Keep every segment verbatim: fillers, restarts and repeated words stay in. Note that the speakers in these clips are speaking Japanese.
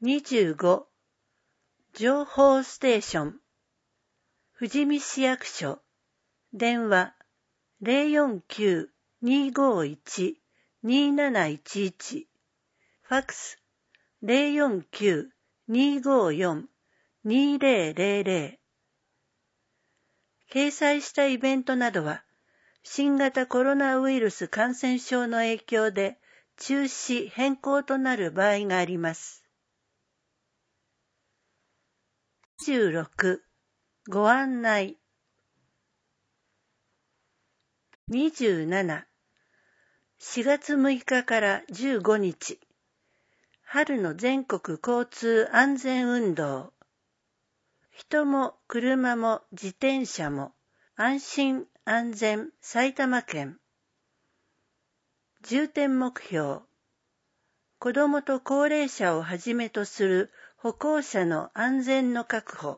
にじゅうご情報ステーション富士見市役所電話 ゼロよんきゅう にーごーいち にーなないちいち ファックス ゼロよんきゅう にーごーよん にーぜろぜろぜろ 掲載したイベントなどは新型コロナウイルス感染症の影響で中止変更となる場合があります。にじゅうろくご案内にじゅうなな しがつむいかからじゅうごにち春の全国交通安全運動人も車も自転車も安心安全埼玉県重点目標子どもと高齢者をはじめとする歩行者の安全の確保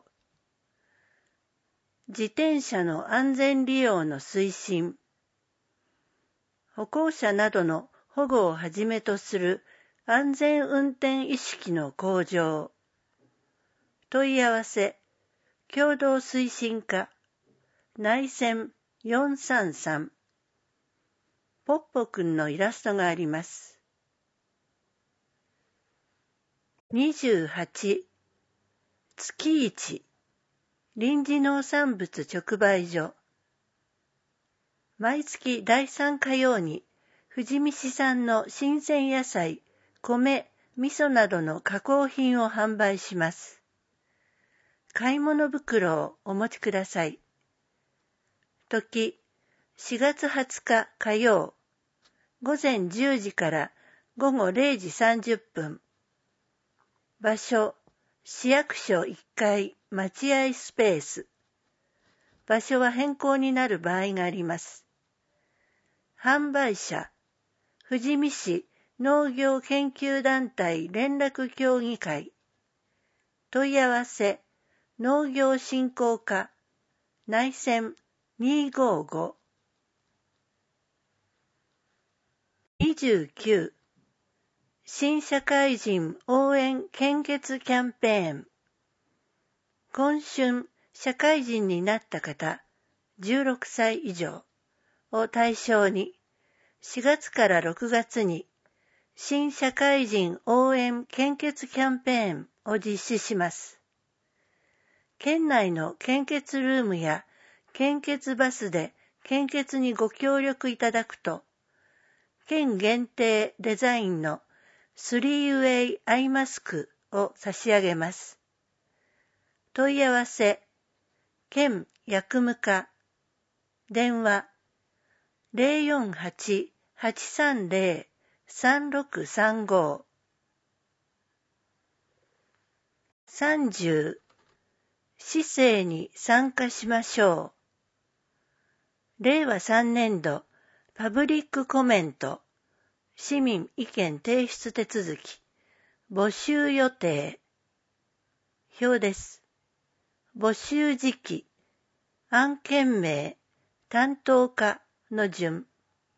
自転車の安全利用の推進歩行者などの保護をはじめとする安全運転意識の向上問い合わせ共同推進課内線よんさんさんポッポくんのイラストがあります。にじゅうはち月いち臨時農産物直売所毎月だいさん火曜に富士見市産の新鮮野菜、米、味噌などの加工品を販売します。買い物袋をお持ちください。時、しがつはつか火曜、午前じゅうじから午後れいじさんじゅっぷん。場所、市役所いっかい待合スペース。場所は変更になる場合があります。販売者、富士見市農業研究団体連絡協議会。問い合わせ、農業振興課、内線にーごーご。にじゅうきゅう新社会人応援献血キャンペーン。今春社会人になった方、じゅうろくさい以上を対象に、しがつからろくがつに新社会人応援献血キャンペーンを実施します。県内の献血ルームや献血バスで献血にご協力いただくと、県限定デザインのスリーウェイアイマスクを差し上げます。問い合わせ、県薬務課、電話ゼロよんはち はちさんゼロ さんろくさんご。さんじゅう市政に参加しましょう。れいわさんねんどパブリックコメント市民意見提出手続き募集予定表です。募集時期案件名担当課の順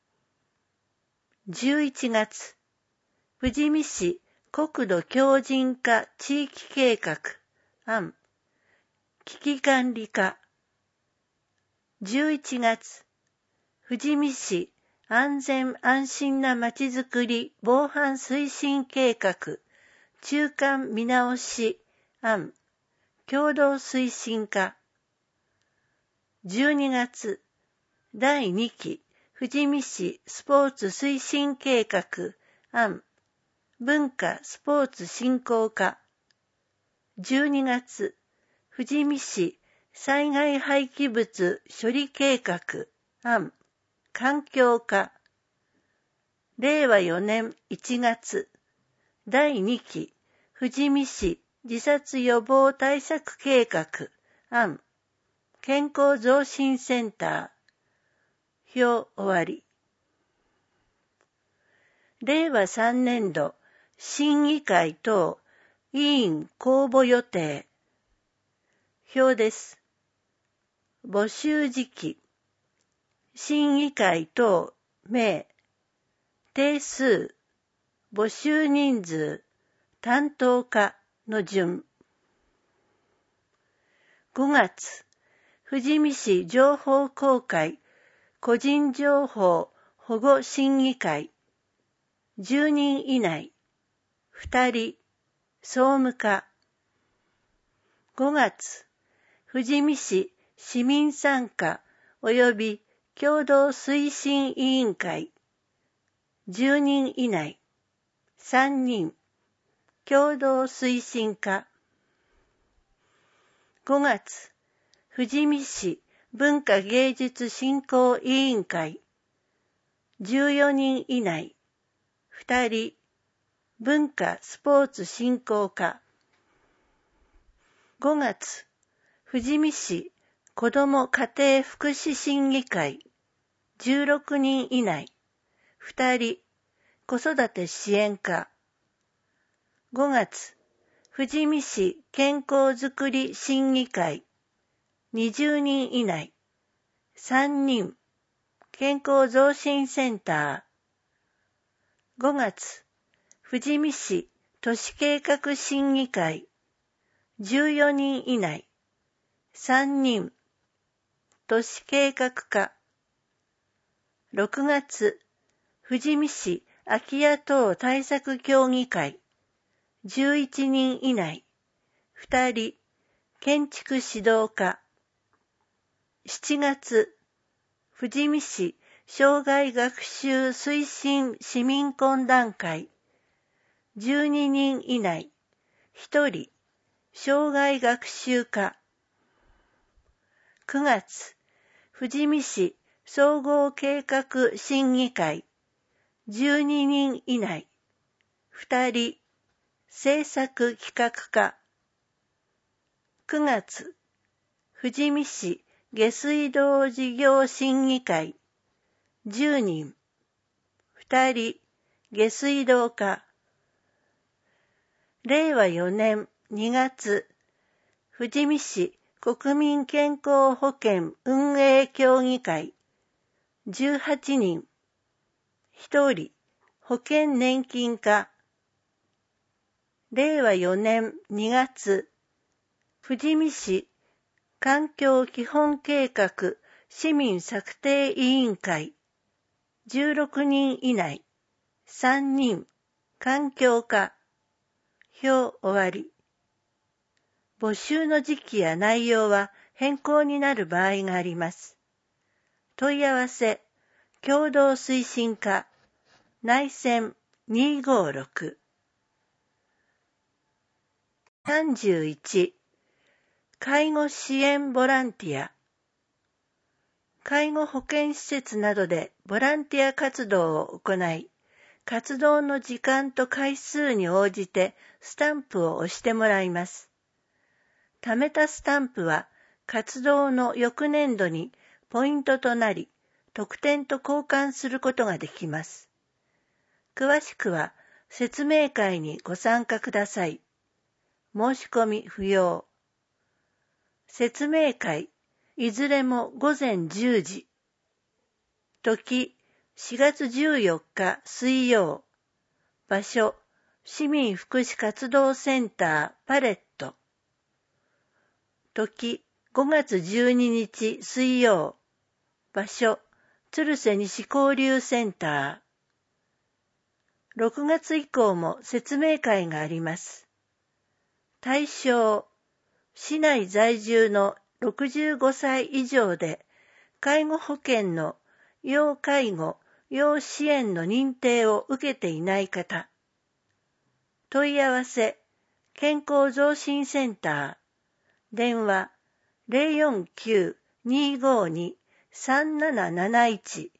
じゅういちがつ富士見市国土強靭化地域計画案危機管理課じゅういちがつ富士見市安全安心なまちづくり防犯推進計画中間見直し案共同推進課じゅうにがつだいにき富士見市スポーツ推進計画案文化スポーツ振興課じゅうにがつ富士見市災害廃棄物処理計画案環境課れいわよねんいちがつだいにき富士見市自殺予防対策計画案健康増進センター表終わり。れいわさんねんど審議会等委員公募予定表です。募集時期審議会等名定数募集人数担当課の順。ごがつ、富士見市情報公開個人情報保護審議会じゅうにん以内ふたり総務課。ごがつ、富士見市市民参加及び共同推進委員会じゅうにん以内さんにん共同推進課。ごがつ、富士見市文化芸術振興委員会じゅうよにん以内ふたり文化スポーツ振興課。ごがつ、富士見市子ども家庭福祉審議会じゅうろくにん以内ふたり子育て支援課。ごがつ、富士見市健康づくり審議会にじゅうにん以内さんにん健康増進センター。ごがつ、富士見市都市計画審議会じゅうよにん以内さんにん都市計画課。ろくがつ、富士見市空き家等対策協議会じゅういちにん以内ふたり建築指導課。しちがつ、富士見市障害学習推進市民懇談会じゅうににん以内ひとり障害学習課。くがつ、富士見市総合計画審議会じゅうににん以内ふたり政策企画課。くがつ、富士見市下水道事業審議会じゅうにんふたり下水道課。れいわよねんにがつ、富士見市国民健康保険運営協議会じゅうはちにんひとり保険年金課。れいわよねんにがつ、富士見市環境基本計画市民策定委員会じゅうろくにん以内さんにん環境課。表終わり。募集の時期や内容は変更になる場合があります。問い合わせ共同推進課内線にーごーろく。さんじゅういち、介護支援ボランティア。介護保健施設などでボランティア活動を行い、活動の時間と回数に応じてスタンプを押してもらいます。貯めたスタンプは活動の翌年度にポイントとなり、特典と交換することができます。詳しくは説明会にご参加ください。申し込み不要。説明会、いずれもごぜんじゅうじ。時、しがつじゅうよっか水曜。場所、市民福祉活動センターパレット。時、ごがつじゅうににち水曜。場所、鶴瀬西交流センター。ろくがつ以降も説明会があります。対象、市内在住のろくじゅうごさい以上で、介護保険の要介護・要支援の認定を受けていない方。問い合わせ、健康増進センター。電話、ゼロよんきゅう にーごーに さんなななないち。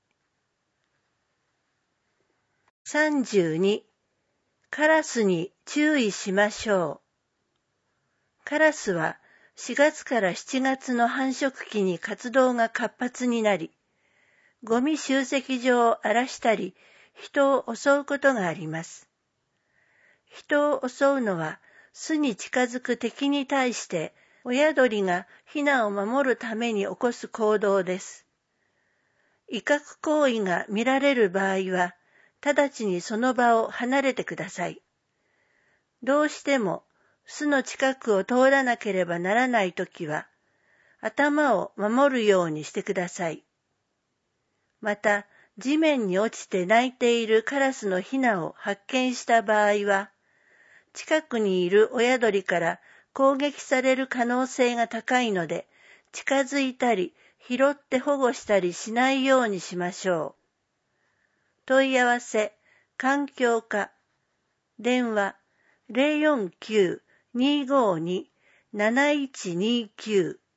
さんじゅうに、カラスに注意しましょう。カラスはしがつからしちがつの繁殖期に活動が活発になり、ゴミ集積場を荒らしたり、人を襲うことがあります。人を襲うのは巣に近づく敵に対して親鳥がヒナを守るために起こす行動です。威嚇行為が見られる場合は、直ちにその場を離れてください。 どうしても巣の近くを通らなければならないときは、頭を守るようにしてください。また、地面に落ちて鳴いているカラスのヒナを発見した場合は、近くにいる親鳥から攻撃される可能性が高いので、近づいたり拾って保護したりしないようにしましょう。問い合わせ、環境課、電話 ゼロよんきゅう にーごーに なないちにーきゅう。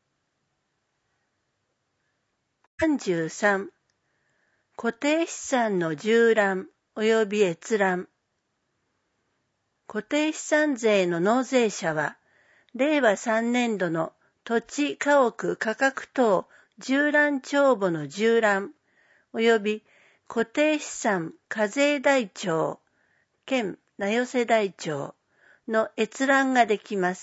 さんじゅうさん. 固定資産の縦覧及び閲覧。固定資産税の納税者は、れいわさんねんどの土地家屋価格等縦覧帳簿の縦覧及び固定資産課税台帳兼名寄せ台帳の閲覧ができます。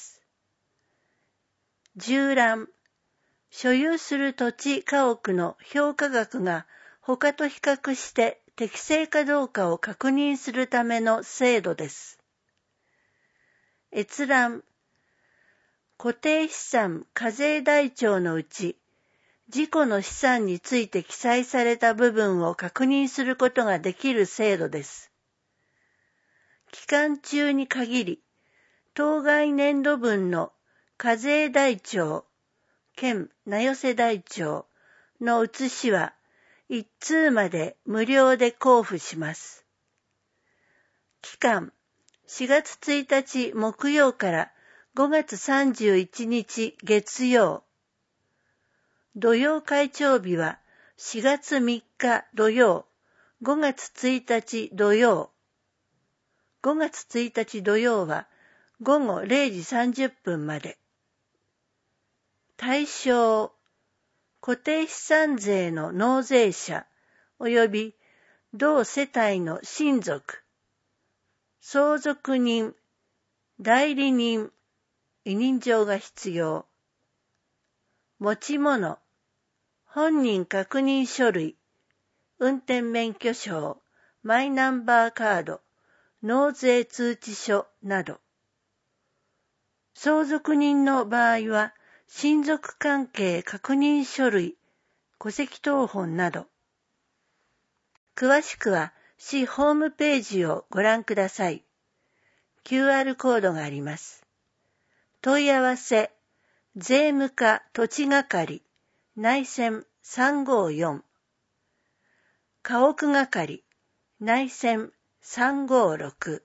縦覧、所有する土地家屋の評価額が他と比較して適正かどうかを確認するための制度です。閲覧、固定資産課税台帳のうち、自己の資産について記載された部分を確認することができる制度です。期間中に限り、当該年度分の課税台帳兼名寄せ台帳の写しは一通まで無料で交付します。期間しがつついたち木曜からごがつさんじゅういちにち月曜。土曜開帳日はしがつみっか土曜、ごがつついたち土曜。ごがつついたち土曜はごごれいじさんじゅっぷんまで。対象、固定資産税の納税者及び同世帯の親族、相続人、代理人、委任状が必要。持ち物、本人確認書類、運転免許証、マイナンバーカード、納税通知書など。相続人の場合は、親族関係確認書類、戸籍謄本など。詳しくは、市ホームページをご覧ください。キューアール コードがあります。問い合わせ、税務課土地係、内線さんごよん。家屋係、内線さんごろく。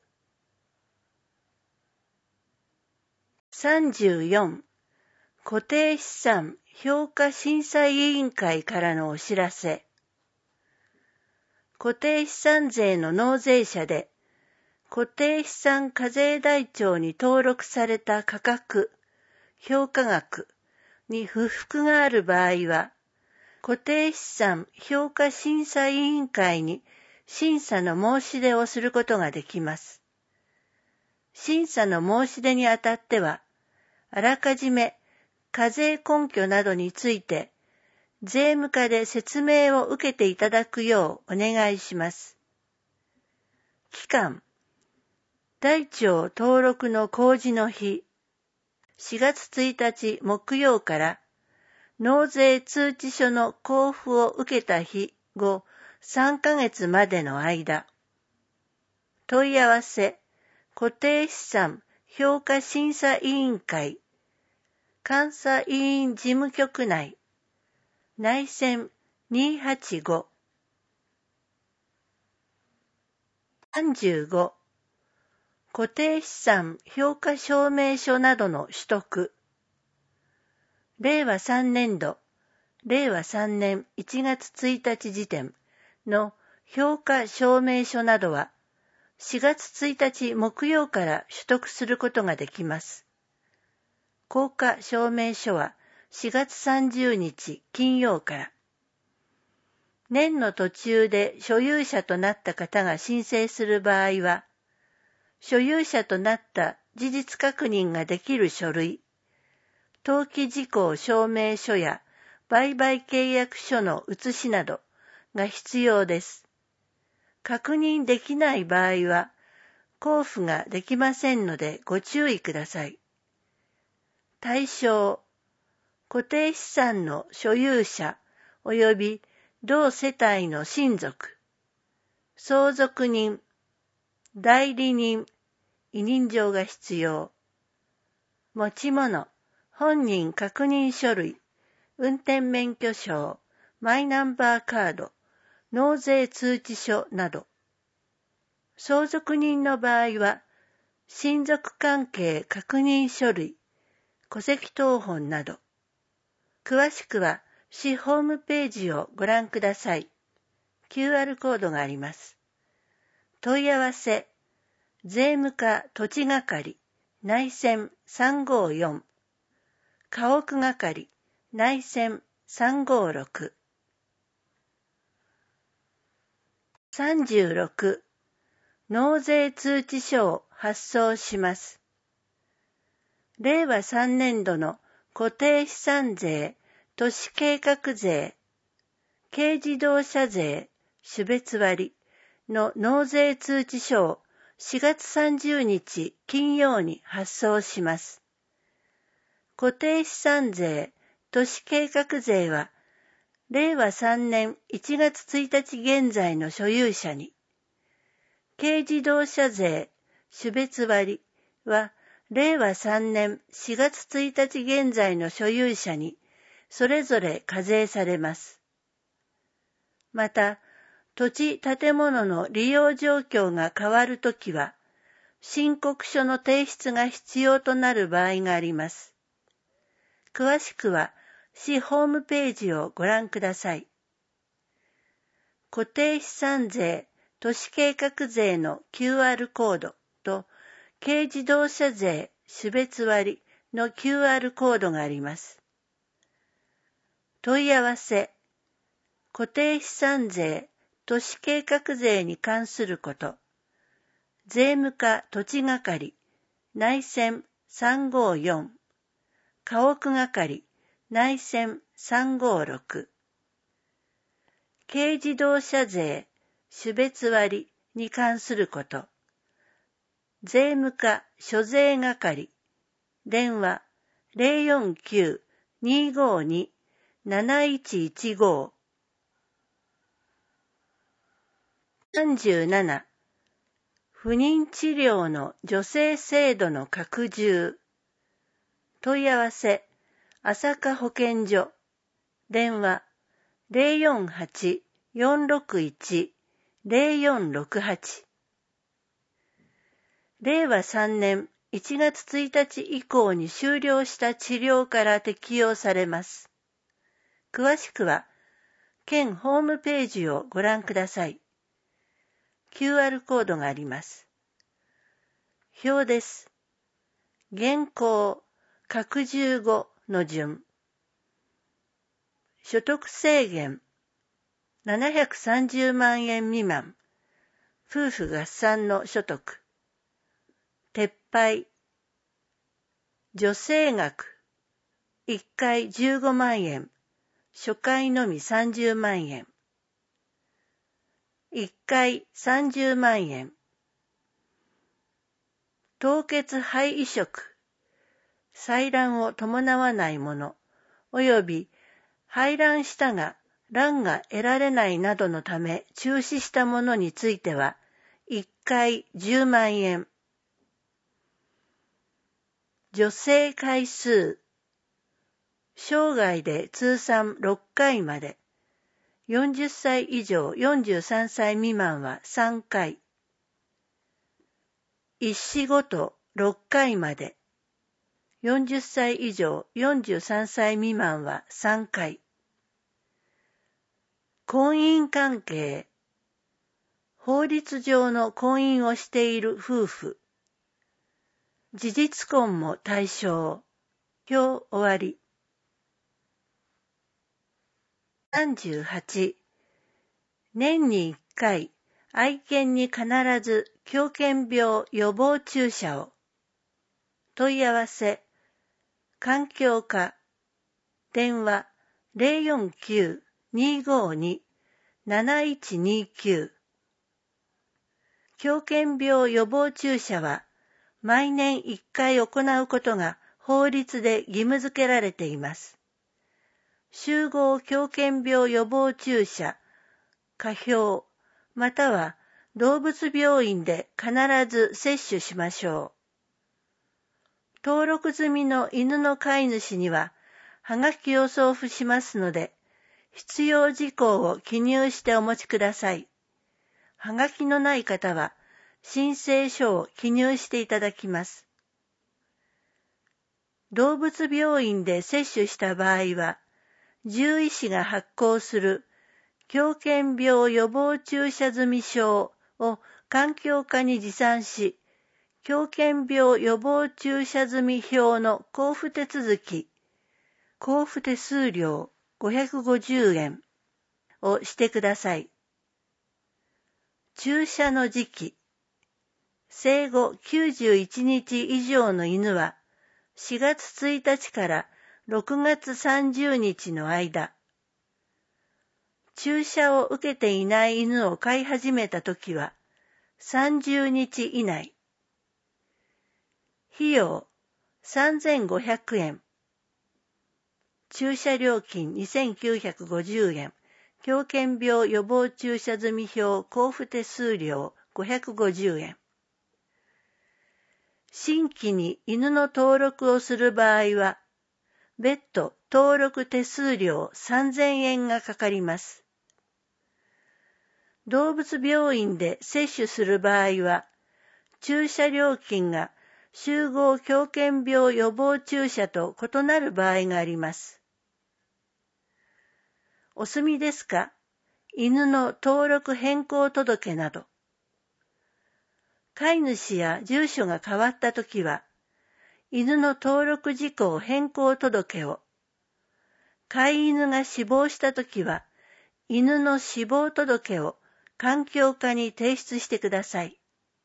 さんじゅうよん. 固定資産評価審査委員会からのお知らせ。固定資産税の納税者で、固定資産課税台帳に登録された価格、評価額に不服がある場合は、固定資産評価審査委員会に審査の申し出をすることができます。審査の申し出にあたっては、あらかじめ課税根拠などについて、税務課で説明を受けていただくようお願いします。期間、台帳登録の公示の日、しがつついたち木曜から納税通知書の交付を受けた日後さんかげつまでの間。問い合わせ、固定資産評価審査委員会、監査委員事務局内、内線にーはちご。さんじゅうご. 固定資産評価証明書などの取得。れいわさんねんど、れいわさんねんいちがつついたち時点の評価証明書などは、しがつついたち木曜から取得することができます。効果証明書はしがつさんじゅうにち金曜から。年の途中で所有者となった方が申請する場合は、所有者となった事実確認ができる書類、登記事項証明書や売買契約書の写しなどが必要です。確認できない場合は、 交付ができませんのでご注意ください。対象、固定資産の所有者及び同世帯の親族、相続人、代理人、委任状が必要。持ち物、本人確認書類、運転免許証、マイナンバーカード、納税通知書など。相続人の場合は、親族関係確認書類、戸籍謄本など。詳しくは、市ホームページをご覧ください。キューアール コードがあります。問い合わせ、税務課土地係、内線さんごよん、家屋係、内線さんごろく。さんじゅうろく、納税通知書を発送します。れいわさんねんどの固定資産税、都市計画税、軽自動車税、種別割の納税通知書をしがつさんじゅうにち金曜に発送します。固定資産税、都市計画税は、れいわさんねんいちがつついたち現在の所有者に、軽自動車税、種別割は、れいわさんねんしがつついたち現在の所有者に、それぞれ課税されます。また、土地建物の利用状況が変わるときは、申告書の提出が必要となる場合があります。詳しくは、市ホームページをご覧ください。固定資産税、都市計画税の キューアール コードと、軽自動車税、種別割の キューアール コードがあります。問い合わせ、固定資産税、都市計画税に関すること、税務課土地係、内線さんごよん、家屋係、内線さんごろく、軽自動車税、種別割に関すること、税務課諸税係、電話 ゼロよんきゅう にーごーに なないちいちご。さんじゅうなな、不妊治療の助成制度の拡充。問い合わせ、朝霞保健所、電話 ゼロよんはち よんろくいち ゼロよんろくはち。れいわさんねんいちがつついたち以降に終了した治療から適用されます。詳しくは、県ホームページをご覧ください。キューアール コードがあります。表です。現行、拡充後の順。所得制限、ななひゃくさんじゅうまんえん未満、夫婦合算の所得。撤廃。助成額、いっかいじゅうごまんえん、初回のみさんじゅうまんえん。いっかいさんじゅうまんえん。凍結肺移植、採卵を伴わないもの、および排卵したが卵が得られないなどのため中止したものについては、いっかいじゅうまんえん。助成回数、生涯で通算ろっかいまで、よんじゅっさい以上よんじゅうさんさい未満はさんかい、一子ごとろっかいまで、よんじゅっさい以上よんじゅうさんさい未満はさんかい、婚姻関係、法律上の婚姻をしている夫婦、事実婚も対象。表終わり。さんじゅうはち、年にいっかい、愛犬に必ず狂犬病予防注射を。問い合わせ、環境課、電話 ゼロよんきゅう にーごーに なないちにきゅう。 狂犬病予防注射は毎年いっかい行うことが法律で義務付けられています。集合狂犬病予防注射、過標、または動物病院で必ず接種しましょう。登録済みの犬の飼い主には、はがきを送付しますので、必要事項を記入してお持ちください。はがきのない方は、申請書を記入していただきます。動物病院で接種した場合は、獣医師が発行する狂犬病予防注射済証を環境課に持参し、狂犬病予防注射済表の交付手続き、交付手数料ごひゃくごじゅうえんをしてください。注射の時期、生後きゅうじゅういちにち以上の犬はしがつついたちからろくがつさんじゅうにちの間、注射を受けていない犬を飼い始めたときはさんじゅうにち以内。費用さんぜんごひゃくえん。注射料金にせんきゅうひゃくごじゅうえん。狂犬病予防注射済表交付手数料ごひゃくごじゅうえん。新規に犬の登録をする場合は、別途登録手数料さんぜんえんがかかります。動物病院で接種する場合は、注射料金が集合狂犬病予防注射と異なる場合があります。お済みですか？犬の登録変更届など。飼い主や住所が変わったときは、犬の登録事項変更届を、飼い犬が死亡したときは、犬の死亡届を環境課に提出してください。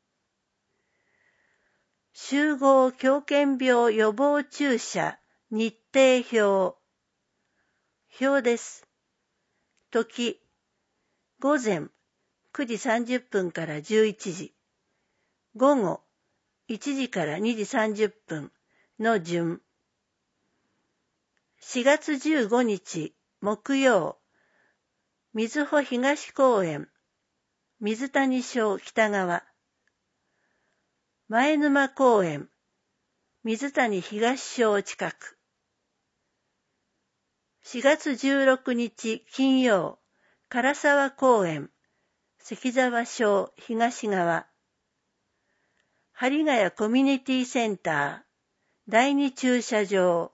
集合狂犬病予防注射日程表。表です。時、午前くじさんじゅっぷんからじゅういちじ、午後いちじからにじさんじゅっぷんの順。しがつじゅうごにち木曜、瑞穂東公園、水谷小北側。前沼公園、水谷東小近く。しがつじゅうろくにち金曜、唐沢公園、関沢小東側。針ヶ谷コミュニティセンター、第二駐車場。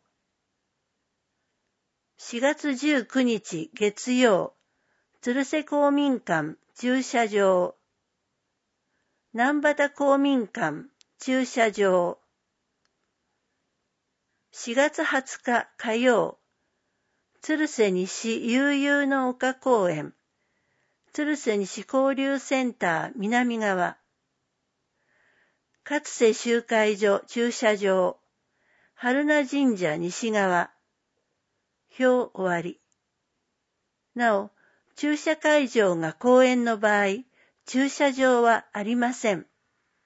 しがつじゅうくにち月曜、鶴瀬公民館駐車場。南畑公民館駐車場。しがつはつか火曜、鶴瀬西悠々の丘公園、鶴瀬西交流センター南側。勝瀬集会所駐車場、春名神社西側。表終わり。なお、駐車会場が公園の場合、駐車場はありません。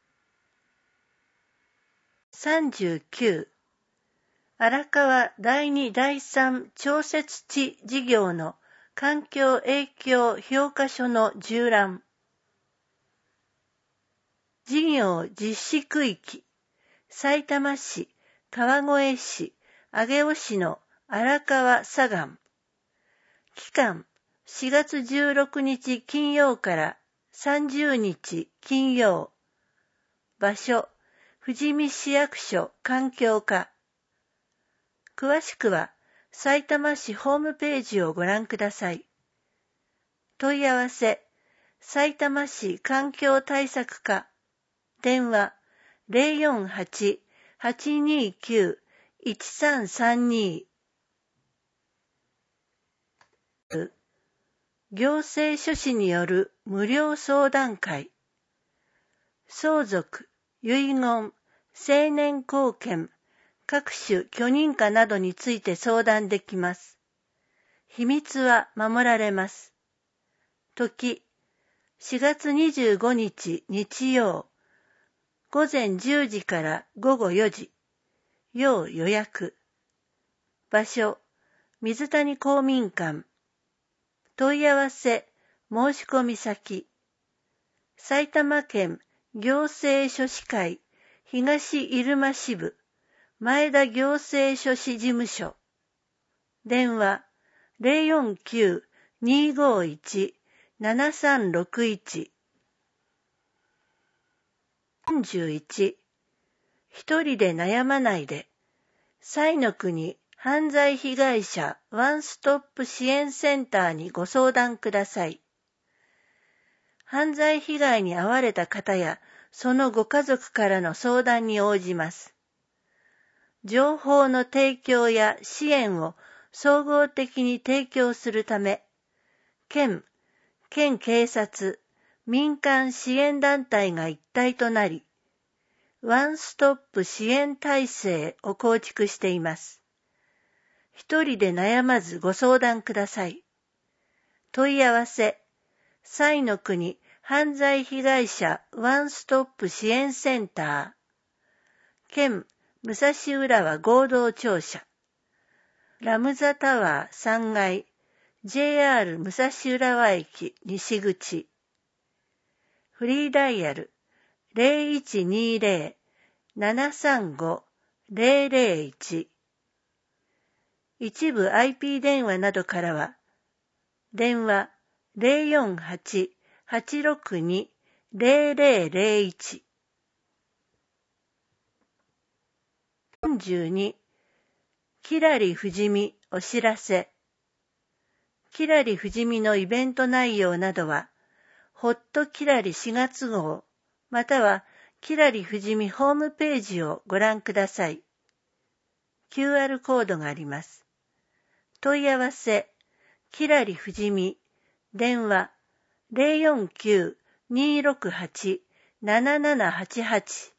さんじゅうきゅう、荒川だいにだいさん調節地事業の環境影響評価書の縦覧。事業実施区域、さいたま市、川越市、上尾市の荒川左岸。期間、しがつじゅうろくにち金曜からさんじゅうにち金曜。場所、富士見市役所環境課。詳しくは、さいたま市ホームページをご覧ください。問い合わせ、さいたま市環境対策課。電話、ゼロよんはち はちにきゅう いちさんさんに。行政書士による無料相談会。相続、遺言、成年後見、各種許認可などについて相談できます。秘密は守られます。時、 しがつにじゅうごにち日曜、ごぜんじゅうじからごごよじ、要予約。場所、水谷公民館。問い合わせ、申し込み先。埼玉県行政書士会東入間支部前田行政書士事務所。電話 ゼロよんきゅう にーごーいち ななさんろくいち。よんじゅういち。一人で悩まないで。彩の国犯罪被害者ワンストップ支援センターにご相談ください。犯罪被害に遭われた方やそのご家族からの相談に応じます。情報の提供や支援を総合的に提供するため、県、県警察、民間支援団体が一体となり、ワンストップ支援体制を構築しています。一人で悩まずご相談ください。問い合わせ、彩の国犯罪被害者ワンストップ支援センター、県武蔵浦和合同庁舎、ラムザタワーさんがい、ジェイアール 武蔵浦和駅西口、フリーダイヤル ゼロいちにゼロ ななさんご ゼロゼロいち。一部 アイピー 電話などからは、電話 ゼロよんはち はちろくに ゼロゼロゼロいち。よんじゅうに。きらりふじみお知らせ。きらりふじみのイベント内容などは、ホットきらりしがつ号、またはきらりふじみホームページをご覧ください。キューアール コードがあります。問い合わせ、きらりふじみ、電話ゼロよんきゅう にーろくはち ななななはちはち。